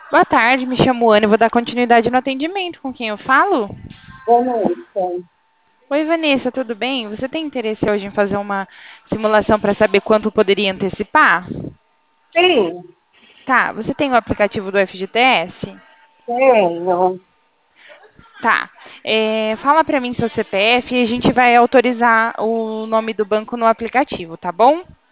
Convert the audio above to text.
Boa tarde, me chamo Ana e vou dar continuidade no atendimento. Com quem eu falo? Vanessa. Oi, Vanessa, tudo bem? Você tem interesse hoje em fazer uma simulação para saber quanto poderia antecipar? Sim, Tá, você tem o aplicativo do FGTS? tenho. Tá. Fala para mim seu CPF e a gente vai autorizar o nome do banco no aplicativo, tá bom?